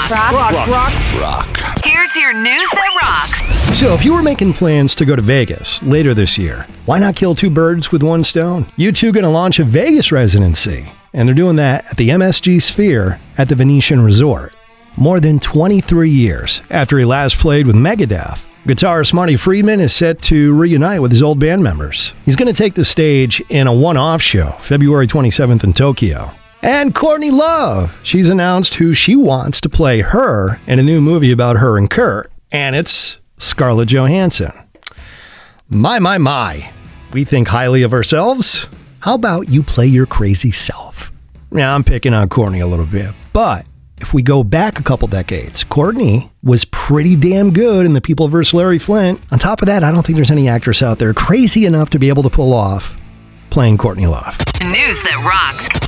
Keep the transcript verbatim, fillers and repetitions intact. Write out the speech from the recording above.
Rock. Rock. Rock. Rock. Rock. Here's your news that rocks. So if you were making plans to go to Vegas later this year, why not kill two birds with one stone? U two going to launch a Vegas residency, and they're doing that at the M S G Sphere at the Venetian Resort. More than twenty-three years after he last played with Megadeth, guitarist Marty Friedman is set to reunite with his old band members. He's going to take the stage in a one-off show, February twenty-seventh in Tokyo. And Courtney Love, she's announced who she wants to play her in a new movie about her and Kurt, and it's Scarlett Johansson. My, my, my. We think highly of ourselves. How about you play your crazy self? Now, I'm picking on Courtney a little bit, but if we go back a couple decades, Courtney was pretty damn good in The People versus. Larry Flynt. On top of that, I don't think there's any actress out there crazy enough to be able to pull off playing Courtney Love. News that rocks.